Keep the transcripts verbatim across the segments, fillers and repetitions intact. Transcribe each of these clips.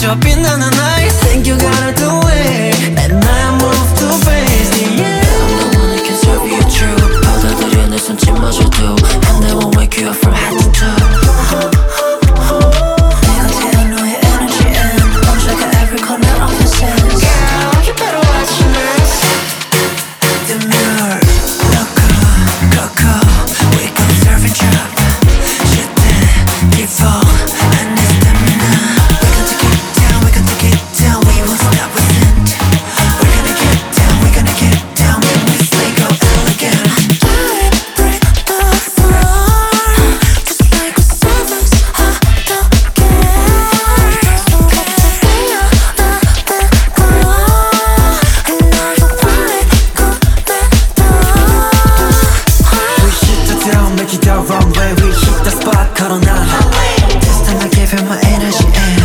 저 빛나는 night Think you gotta do it And I move too fast yeah. I'm the one who can serve you true 받아들여 내 손짓마저도 And I won't wake you up from head to toe 내가 태운 너의 energy and 멈춰가 every corner of your sense Girl, you better watch your mess The mirror, loco, coco We gon' serve it up Shit that, keep fall I need stamina We gon' take it down, we gon' take it down We won't stop within We're gonna get down, we're gonna get down When we slay, go elegant Break the floor Just like a servants, I don't care Don't get to say you're not that girl And now you want it, go back down We hit the down, make it the runway We hit the spot, 걸어 난 This time I give you my energy and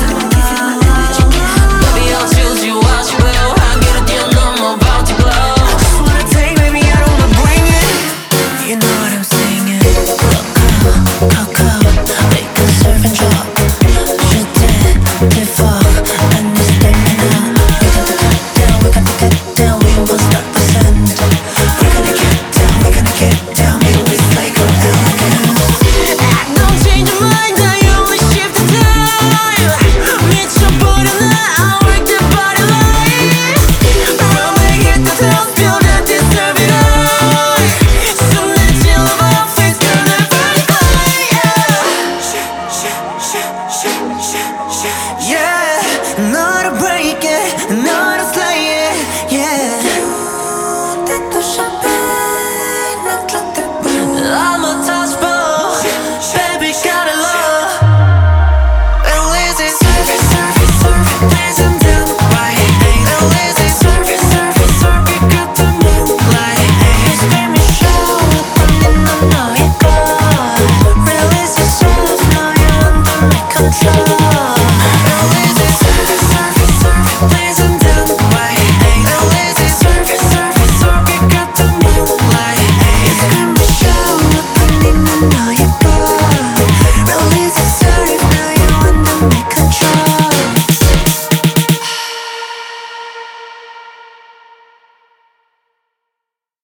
Baby, I'll choose you, watch you blow 한계를 뛰어넘어 about to blow Just wanna take, baby, I don't wanna bring it You know what I'm saying